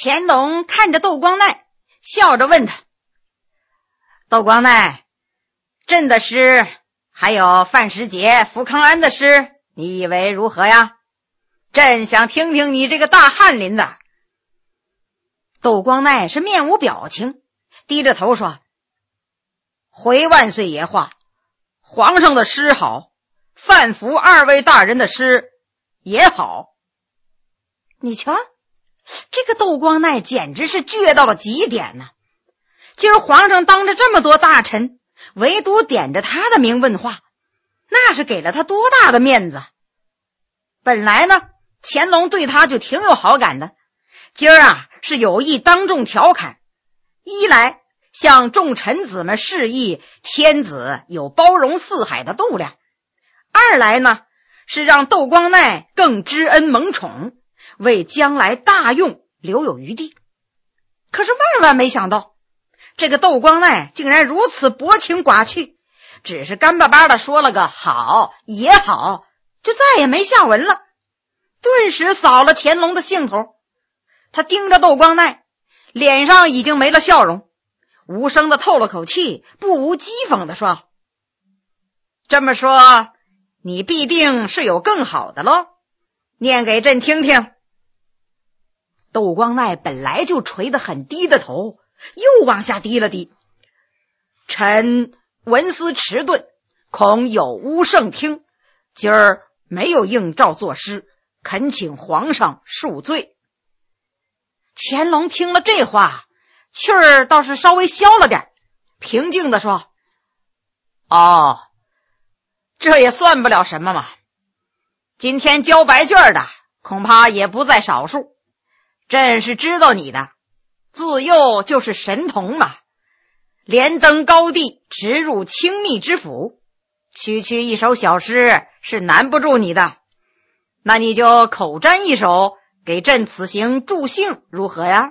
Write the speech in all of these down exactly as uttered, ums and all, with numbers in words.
乾隆看着窦光鼐，笑着问他：窦光鼐，朕的诗还有范时杰、福康安的诗，你以为如何呀？朕想听听你这个大翰林的。窦光鼐是面无表情，低着头说：回万岁爷话，皇上的诗好，范福二位大人的诗也好。你瞧，这个窦光鼐简直是倔到了极点呢、啊。今儿皇上当着这么多大臣，唯独点着他的名问话，那是给了他多大的面子。本来呢，乾隆对他就挺有好感的，今儿啊是有意当众调侃，一来向众臣子们示意天子有包容四海的度量，二来呢是让窦光鼐更知恩蒙宠，为将来大用留有余地。可是万万没想到，这个窦光鼐竟然如此薄情寡趣，只是干巴巴的说了个好也好，就再也没下文了，顿时扫了乾隆的兴头。他盯着窦光鼐，脸上已经没了笑容，无声的透了口气，不无讥讽的说：这么说你必定是有更好的咯，念给朕听听。窦光鼐本来就垂得很低的头又往下低了低。臣文思迟钝，恐有污圣听，今儿没有应召作诗，恳请皇上恕罪。乾隆听了这话，气儿倒是稍微消了点，平静地说：哦，这也算不了什么嘛，今天交白卷的恐怕也不在少数，朕是知道你的，自幼就是神童嘛，连登高地，直入清密之府，区区一首小诗是难不住你的，那你就口占一首，给朕此行助兴如何呀？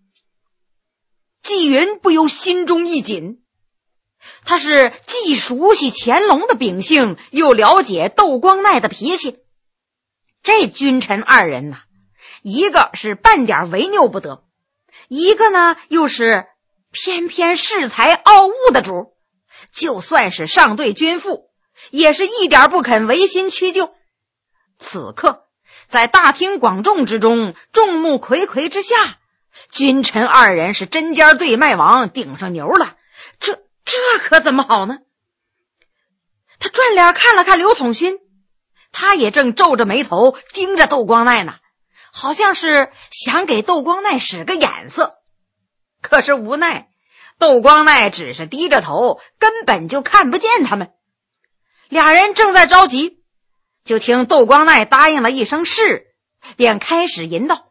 纪云不由心中一紧，他是既熟悉乾隆的秉性，又了解窦光鼐的脾气。这君臣二人呐、啊，一个是半点违拗不得，一个呢又是偏偏恃才傲物的主，就算是上对君父，也是一点不肯违心屈就。此刻在大庭广众之中，众目睽睽之下，君臣二人是针尖对麦芒，顶上牛了，这这可怎么好呢？他转脸看了看刘统勋，他也正皱着眉头盯着窦光鼐呢，好像是想给窦光鼐使个眼色。可是无奈窦光鼐只是低着头，根本就看不见他们。俩人正在着急，就听窦光鼐答应了一声是，便开始吟道：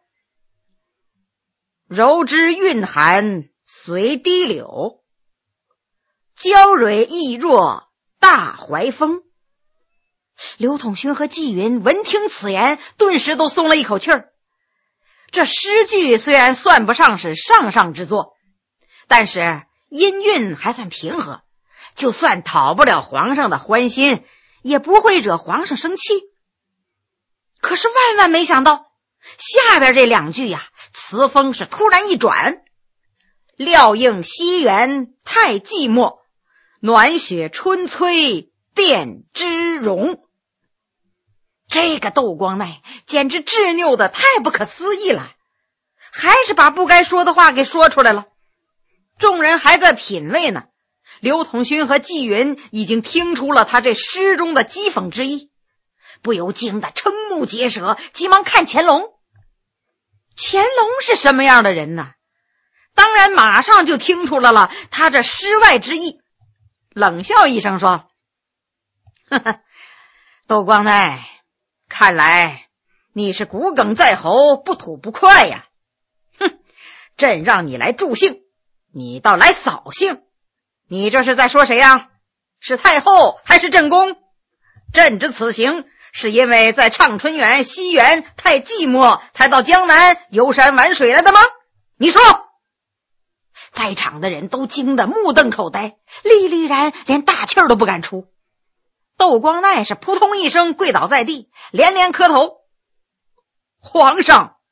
柔之蕴含随堤柳，娇蕊意若大怀风。刘统勋和纪云闻听此言，顿时都松了一口气儿。这诗句虽然算不上是上上之作，但是音韵还算平和，就算讨不了皇上的欢心，也不会惹皇上生气。可是万万没想到，下边这两句呀，词风是突然一转：料应西园太寂寞，暖雪春催变枝荣。这个窦光鼐简直执拗的太不可思议了，还是把不该说的话给说出来了。众人还在品味呢，刘统勋和纪云已经听出了他这诗中的讥讽之意，不由惊得瞠目结舌，急忙看乾隆。乾隆是什么样的人呢？当然马上就听出了了他这诗外之意，冷笑一声说：呵呵，窦光鼐，看来你是骨鲠在喉，不吐不快呀。哼，朕让你来助兴，你倒来扫兴，你这是在说谁呀？是太后还是朕公？朕之此行是因为在畅春园西园太寂寞，才到江南游山玩水来的吗？你说。在场的人都惊得目瞪口呆，历历然连大气儿都不敢出。窦光鼐是扑通一声跪倒在地，连连磕头：皇上，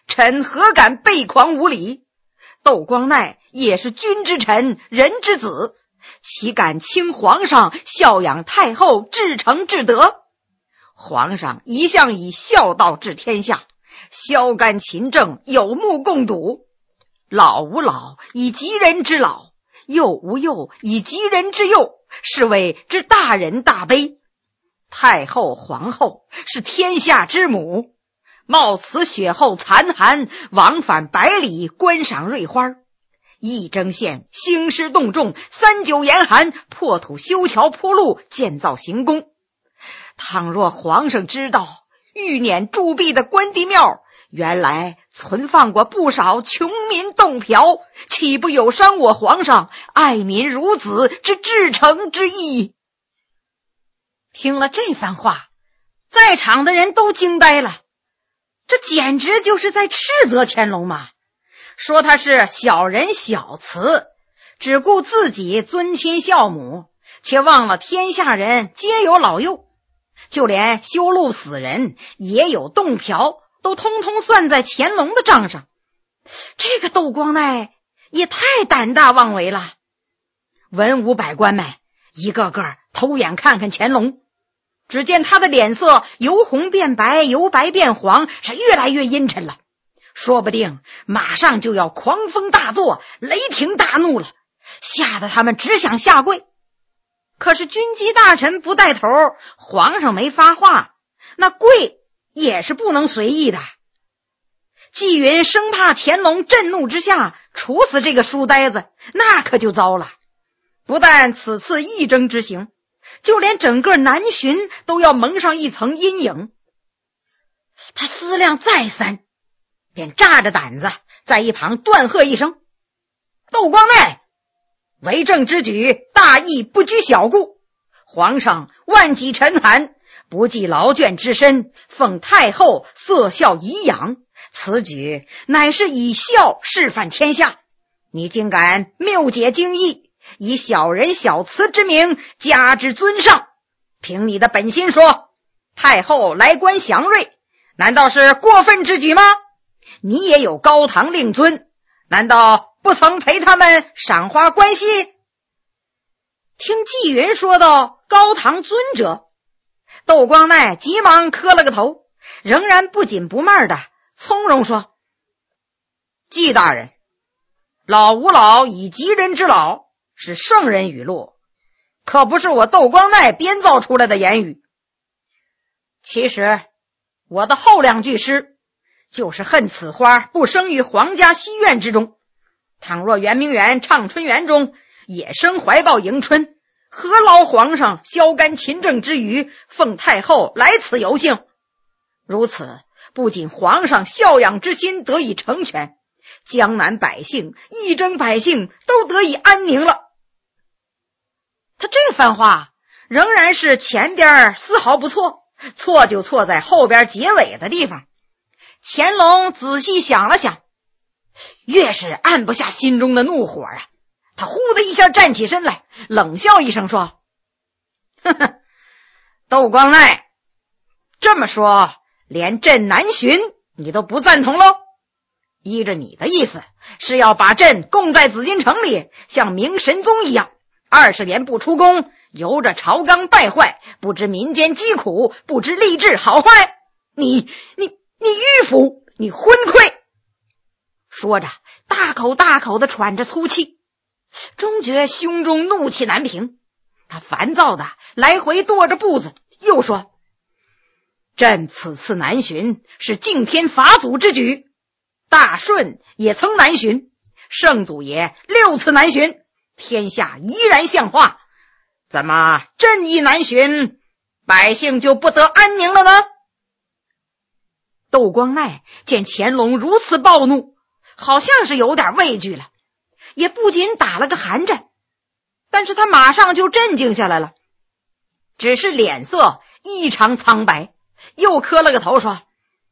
臣何敢背狂无礼？窦光鼐也是君之臣，人之子，岂敢轻皇上孝养太后，至诚至德？皇上一向以孝道治天下，削干勤政，有目共睹。老吾老以及人之老，幼吾幼以及人之幼，是谓之大仁大悲。太后皇后是天下之母，冒此雪后残寒，往返百里观赏瑞花。一征县兴师动众，三九严寒，破土修桥铺路，建造行宫。倘若皇上知道玉辇铸币的关帝庙原来存放过不少穷民洞瓢，岂不有伤我皇上爱民如子之至诚之意？听了这番话，在场的人都惊呆了，这简直就是在斥责乾隆嘛！说他是小人小慈，只顾自己尊亲孝母，却忘了天下人皆有老幼，就连修路死人也有洞瓢，都通通算在乾隆的账上。这个窦光鼐也太胆大妄为了。文武百官们一个个偷眼看看乾隆，只见他的脸色由红变白，由白变黄，是越来越阴沉了，说不定马上就要狂风大作，雷霆大怒了，吓得他们只想下跪。可是军机大臣不带头，皇上没发话，那跪也是不能随意的。纪云生怕乾隆震怒之下处死这个书呆子，那可就糟了。不但此次议征之行，就连整个南巡都要蒙上一层阴影。他思量再三，便炸着胆子在一旁断喝一声：窦光鼐，为政之举，大义不拘小故，皇上万己沉寒，不计劳倦之身，奉太后色孝颐养，此举乃是以孝示范天下，你竟敢谬解经义，以小人小慈之名加之尊上，凭你的本心说，太后来观祥瑞，难道是过分之举吗？你也有高堂令尊，难道不曾陪他们赏花观戏？听纪云说到高堂尊者，窦光鼐急忙磕了个头，仍然不紧不慢的从容说：纪大人，老吾老以及人之老，是圣人语录，可不是我窦光鼐编造出来的言语。其实我的后两句诗就是恨此花不生于皇家西苑之中，倘若圆明园畅春园中也生怀抱迎春，何劳皇上削干勤政之余，奉太后来此游幸？如此不仅皇上孝养之心得以成全，江南百姓一征百姓都得以安宁了。他这番话仍然是前边丝毫不错，错就错在后边结尾的地方。乾隆仔细想了想，越是按不下心中的怒火啊，他呼的一下站起身来，冷笑一声说：呵呵，窦光鼐，这么说连朕南巡你都不赞同喽？依着你的意思，是要把朕供在紫禁城里，像明神宗一样，二十年不出宫，由着朝纲败坏，不知民间疾苦，不知吏治好坏。你你你迂腐，你昏聩。说着大口大口的喘着粗气，终觉胸中怒气难平。他烦躁的来回跺着步子，又说：朕此次南巡是敬天法祖之举，大顺也曾南巡，圣祖爷六次南巡，天下依然像话，怎么朕一南巡，百姓就不得安宁了呢？窦光鼐见乾隆如此暴怒，好像是有点畏惧了，也不仅打了个寒战，但是他马上就镇静下来了，只是脸色异常苍白，又磕了个头说：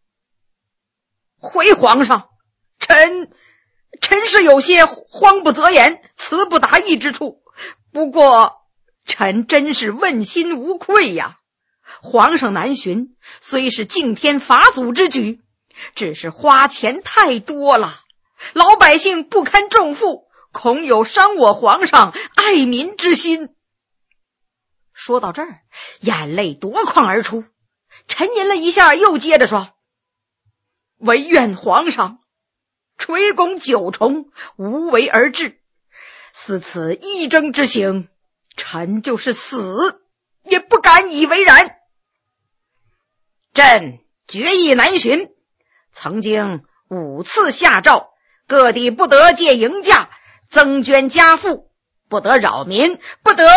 回皇上，臣臣是有些慌不择言，词不达意之处，不过臣真是问心无愧呀。皇上南巡虽是敬天法祖之举， 只是花钱太多了，老百姓不堪重负，恐有伤我皇上爱民之心。说到这儿，眼泪夺眶而出，沉吟了一下，又接着说：唯愿皇上垂拱九重，无为而治，似此一征之行，臣就是死也不敢以为然。朕决意南巡，曾经五次下诏，各地不得借营价增捐加赋，不得扰民，不得……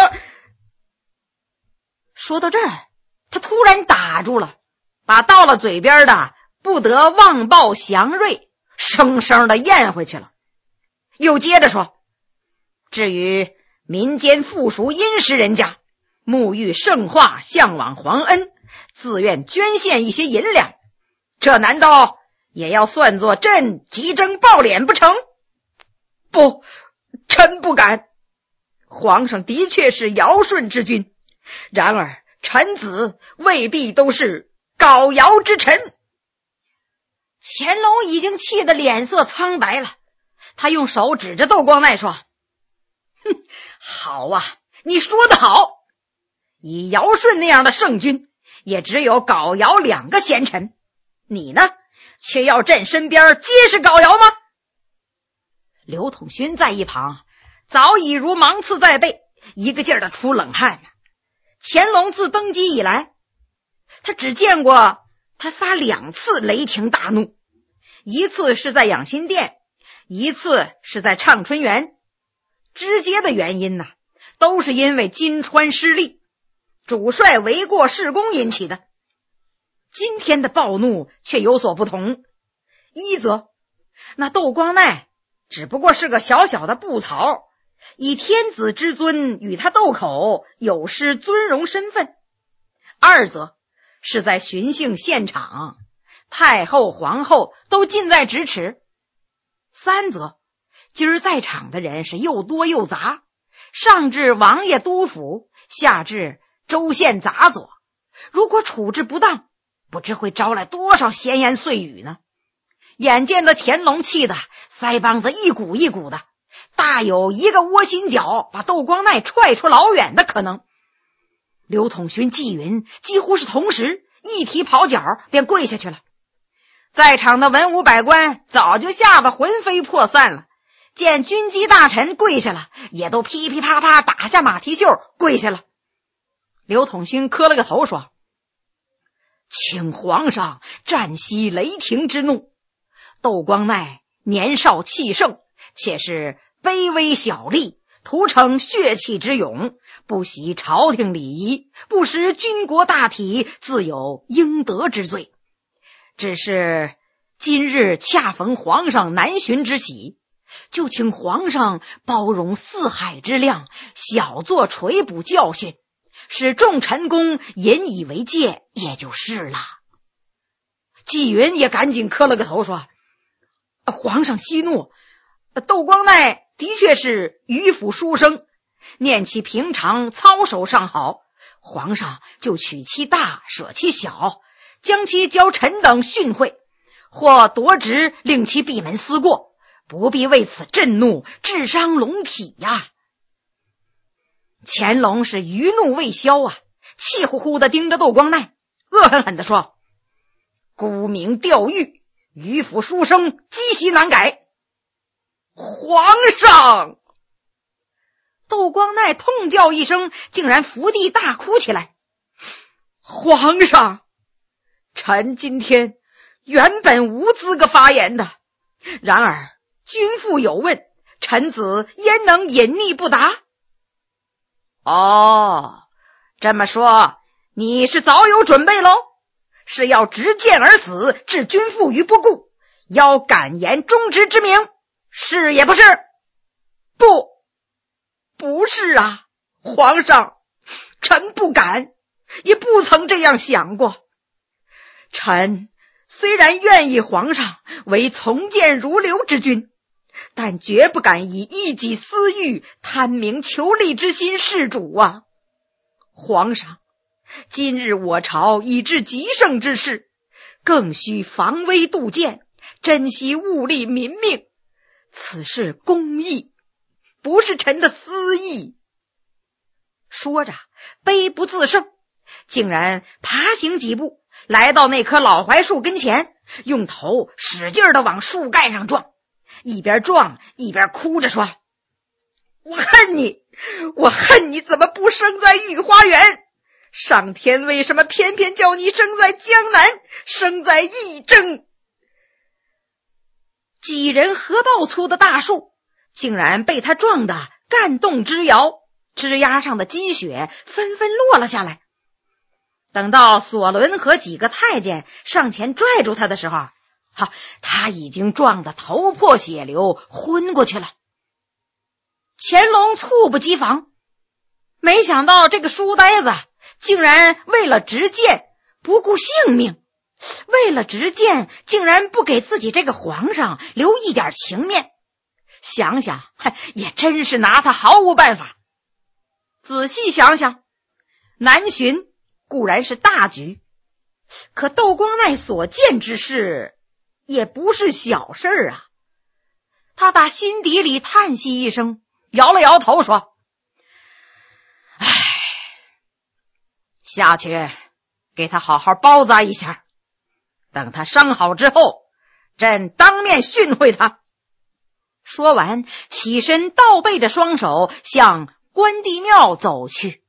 说到这儿，他突然打住了，把到了嘴边的不得妄报祥瑞生生的咽回去了。又接着说，至于民间附属殷实人家，沐浴圣化，向往皇恩，自愿捐献一些银两，这难道也要算作朕急征暴敛不成？不，臣不敢。皇上的确是尧舜之君，然而臣子未必都是搞尧之臣。乾隆已经气得脸色苍白了，他用手指着窦光鼐说：哼，好啊，你说得好，以尧舜那样的圣君，也只有搞尧两个贤臣，你呢，却要朕身边皆是搞尧吗？刘统勋在一旁早已如芒刺在背，一个劲儿的出冷汗呢。乾隆自登基以来，他只见过他发两次雷霆大怒，一次是在养心殿，一次是在畅春园。直接的原因呢，都是因为金川失利，主帅为过事功引起的。今天的暴怒却有所不同，一则那窦光鼐只不过是个小小的布曹，以天子之尊与他斗口，有失尊荣身份；二则是在巡幸现场，太后皇后都近在咫尺；三则今儿在场的人是又多又杂，上至王爷督府，下至州县杂佐，如果处置不当，不知会招来多少闲言碎语呢。眼见的乾隆气得腮帮子一鼓一鼓的，大有一个窝心脚把窦光鼐踹出老远的可能。刘统勋、纪云几乎是同时一提跑脚便跪下去了。在场的文武百官早就吓得魂飞魄散了，见军机大臣跪下了，也都噼噼啪啪打下马蹄袖跪下了。刘统勋磕了个头说：请皇上暂息雷霆之怒，窦光鼐年少气盛，且是卑微小吏，徒逞血气之勇，不习朝廷礼仪，不识军国大体，自有应得之罪。只是今日恰逢皇上南巡之喜，就请皇上包容四海之量，小作垂补教训，使众臣工引以为戒，也就是了。纪云也赶紧磕了个头说：皇上息怒，窦光鼐的确是迂腐书生，念其平常操守尚好，皇上就取其大舍其小，将其教臣等训诲，或夺职令其闭门思过，不必为此震怒，致伤龙体呀。乾隆是余怒未消啊，气呼呼地盯着窦光鼐，恶狠狠地说：沽名钓誉，迂腐书生，积习难改。皇上！窦光鼐痛叫一声，竟然伏地大哭起来。皇上，臣今天原本无资格发言的，然而君父有问，臣子焉能隐匿不答？哦，这么说你是早有准备喽？是要执剑而死，置君父于不顾，邀敢言忠直之名，是也不是？不，不是啊，皇上，臣不敢，也不曾这样想过。臣虽然愿意皇上为从谏如流之君，但绝不敢以一己私欲、贪名求利之心事主啊！皇上，今日我朝已至极盛之势， 更需防微杜渐，珍惜物力民命。此事公义，不是臣的私意。说着悲不自胜，竟然爬行几步，来到那棵老槐树跟前，用头使劲地往树干上撞，一边撞一边哭着说：我恨你，我恨你怎么不生在御花园？上天为什么偏偏叫你生在江南，生在义正？几人合抱粗的大树竟然被他撞得干动枝摇，枝丫上的积雪纷纷落了下来。等到索伦和几个太监上前拽住他的时候，哈，他已经撞得头破血流，昏过去了。乾隆猝不及防，没想到这个书呆子竟然为了执剑不顾性命，为了执剑竟然不给自己这个皇上留一点情面。想想也真是拿他毫无办法。仔细想想，南巡固然是大局，可窦光鼐所见之事也不是小事啊。他打心底里叹息一声，摇了摇头说：唉，下去给他好好包扎一下，等他伤好之后，朕当面训会他。说完起身倒背着双手向关帝庙走去。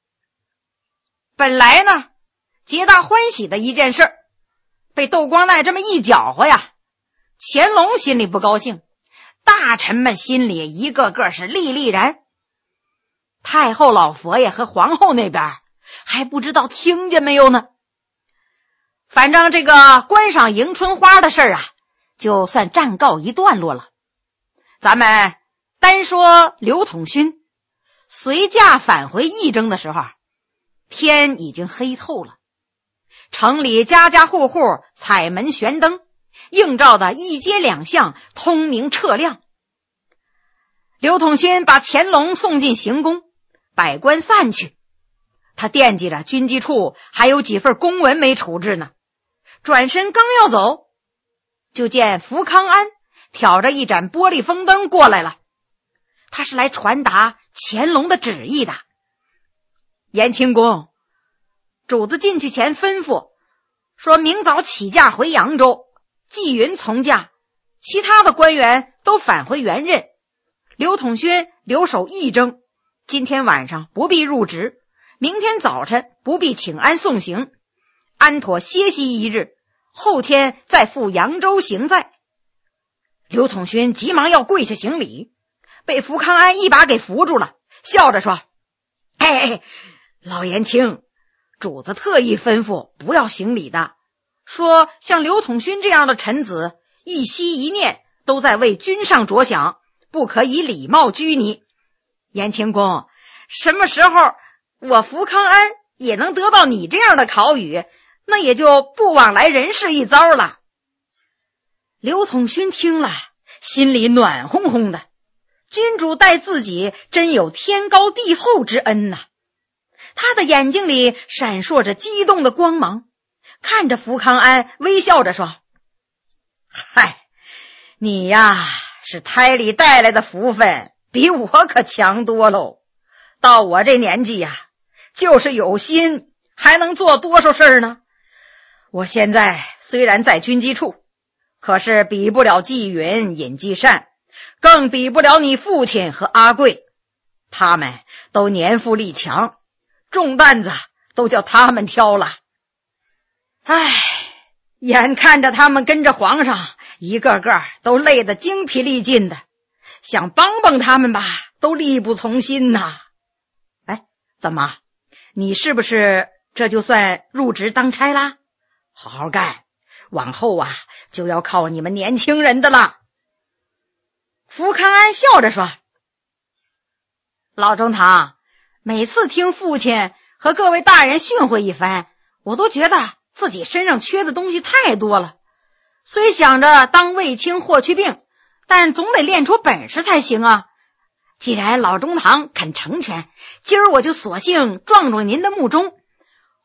本来呢皆大欢喜的一件事，被窦光鼐这么一搅和呀，乾隆心里不高兴，大臣们心里一个个是悾悾然。太后老佛爷和皇后那边还不知道听见没有呢。反正这个观赏迎春花的事啊，就算暂告一段落了。咱们单说刘统勋随驾返回义征的时候，天已经黑透了，城里家家户户彩门悬灯，映照的一街两巷通明澈亮。刘统勋把乾隆送进行宫，百官散去，他惦记着军机处还有几份公文没处置呢，转身刚要走，就见福康安挑着一盏玻璃风灯过来了。他是来传达乾隆的旨意的。延庆宫，主子进去前吩咐说，明早起驾回扬州，纪云从驾，其他的官员都返回原任，刘统勋留守义征，今天晚上不必入职，明天早晨不必请安送行，安妥歇息一日，后天再赴扬州行在。刘统勋急忙要跪下行礼，被福康安一把给扶住了，笑着说：哎，老延庆，主子特意吩咐不要行礼的，说像刘统勋这样的臣子，一息一念都在为君上着想，不可以礼貌拘泥。延庆公，什么时候我福康安也能得到你这样的考语，那也就不枉来人世一遭了。刘统勋听了，心里暖烘烘的，君主待自己真有天高地厚之恩呐。他的眼睛里闪烁着激动的光芒，看着福康安微笑着说：嗨，你呀是胎里带来的福分，比我可强多喽。到我这年纪呀，就是有心还能做多少事呢？我现在虽然在军机处，可是比不了纪云、尹继善，更比不了你父亲和阿贵，他们都年富力强，重担子都叫他们挑了。唉，眼看着他们跟着皇上一个个都累得精疲力尽的，想帮帮他们吧，都力不从心呐。哎，怎么，你是不是这就算入职当差啦？好好干，往后啊就要靠你们年轻人的了。福康安笑着说：老中堂，每次听父亲和各位大人训诲一番，我都觉得自己身上缺的东西太多了，虽想着当卫青霍去病，但总得练出本事才行啊。既然老中堂肯成全，今儿我就索性撞撞您的木钟，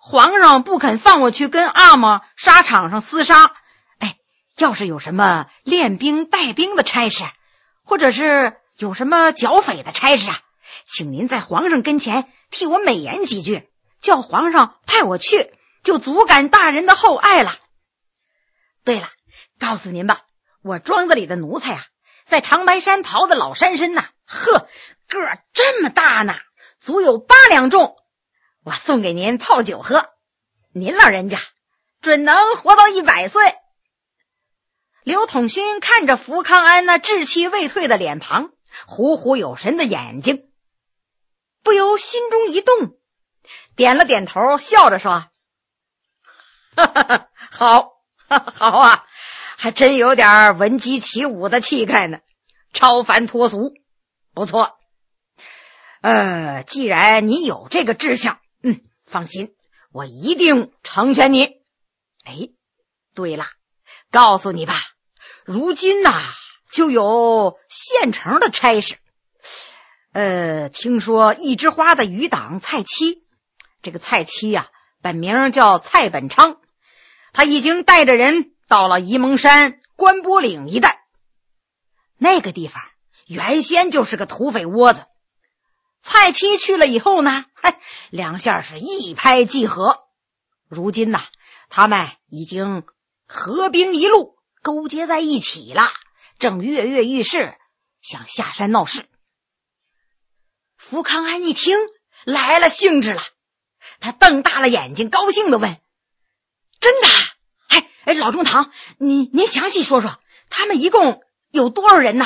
皇上不肯放我去跟阿玛沙场上厮杀，哎，要是有什么练兵带兵的差事，或者是有什么剿匪的差事啊，请您在皇上跟前替我美言几句，叫皇上派我去，就足感大人的厚爱了。对了，告诉您吧，我庄子里的奴才啊，在长白山刨的老山参呐，呵，个儿这么大呢，足有八两重，我送给您泡酒喝，您老人家准能活到一百岁。刘统勋看着福康安那稚气未退的脸庞，虎虎有神的眼睛，不由心中一动，点了点头，笑着说：哈哈哈，好好啊，还真有点闻鸡起舞的气概呢，超凡脱俗，不错。呃，既然你有这个志向，嗯，放心，我一定成全你。哎，对了，告诉你吧，如今呐、啊，就有现成的差事。呃，听说一枝花的余党蔡七，这个蔡七呀、啊，本名叫蔡本昌，他已经带着人到了沂蒙山关波岭一带。那个地方原先就是个土匪窝子，蔡七去了以后呢，嗨，两下是一拍即合。如今呐、啊，他们已经合兵一路，勾结在一起了，正跃跃欲试，想下山闹事。福康安一听来了兴致了，他瞪大了眼睛，高兴地问：真的？哎哎，老中堂，您您详细说说，他们一共有多少人呢？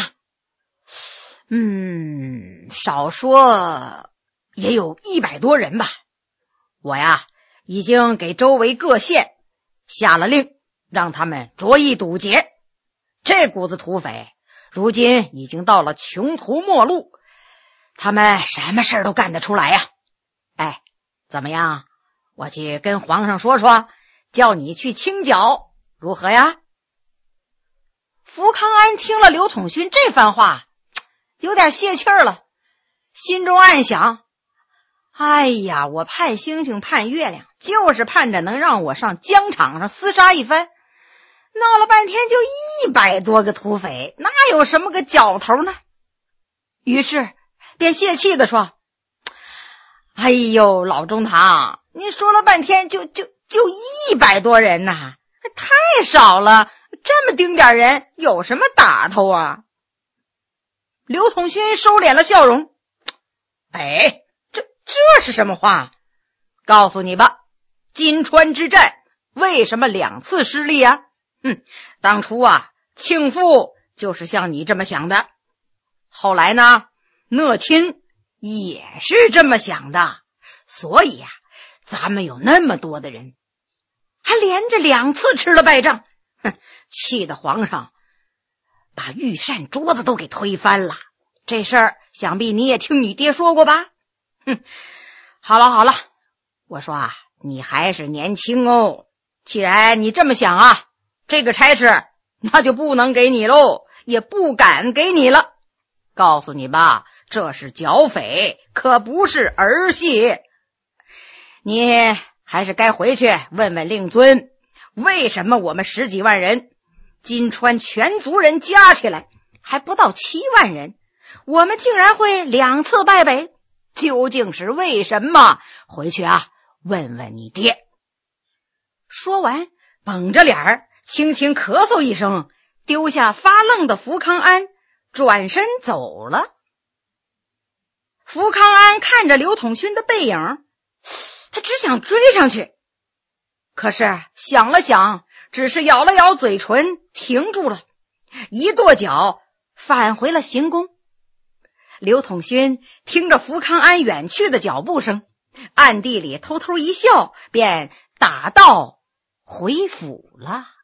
嗯，少说也有一百多人吧。我呀，已经给周围各县下了令，让他们着意堵截。这股子土匪如今已经到了穷途末路，他们什么事都干得出来呀。哎，怎么样？我去跟皇上说说，叫你去清剿，如何呀？福康安听了刘统勋这番话，有点泄气儿了，心中暗想：哎呀，我盼星星盼月亮，就是盼着能让我上疆场上厮杀一番，闹了半天就一百多个土匪，哪有什么个角头呢？于是便泄气地说：哎呦，老中堂，您说了半天就就就一百多人呐，太少了，这么丁点人有什么打头啊？刘统勋收敛了笑容：哎，这这是什么话？告诉你吧，金川之战为什么两次失利啊？嗯，当初啊，庆父就是像你这么想的，后来呢，讷亲也是这么想的，所以啊，咱们有那么多的人，还连着两次吃了败仗，哼，气得皇上把御膳桌子都给推翻了。这事儿想必你也听你爹说过吧？哼，好了好了，我说啊，你还是年轻哦，既然你这么想啊，这个差事那就不能给你喽，也不敢给你了。告诉你吧，这是剿匪，可不是儿戏。你还是该回去问问令尊，为什么我们十几万人，金川全族人加起来还不到七万人，我们竟然会两次败北，究竟是为什么？回去啊，问问你爹。说完，绷着脸儿，轻轻咳嗽一声，丢下发愣的福康安，转身走了。福康安看着刘统勋的背影，他只想追上去，可是想了想，只是咬了咬嘴唇，停住了，一跺脚返回了行宫。刘统勋听着福康安远去的脚步声，暗地里偷偷一笑，便打道回府了。